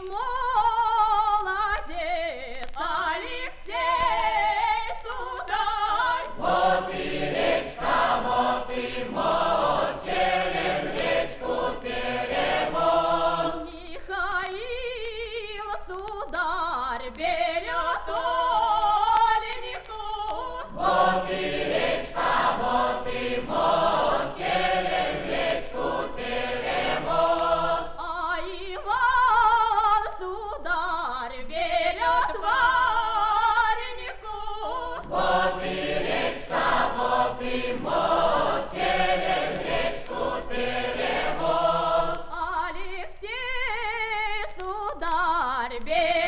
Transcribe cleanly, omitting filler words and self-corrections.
молодец, Алексей, сударь. Вот и речка, вот и мост, через речку перевоз. Михаил, сударь, берет Оленьку. Вот и речка, вот и мост, через речку перевоз. А Иван, сударь, берет Вареньку. Вот и речка, вот и мост, через речку перевоз. Алексей, сударь, берет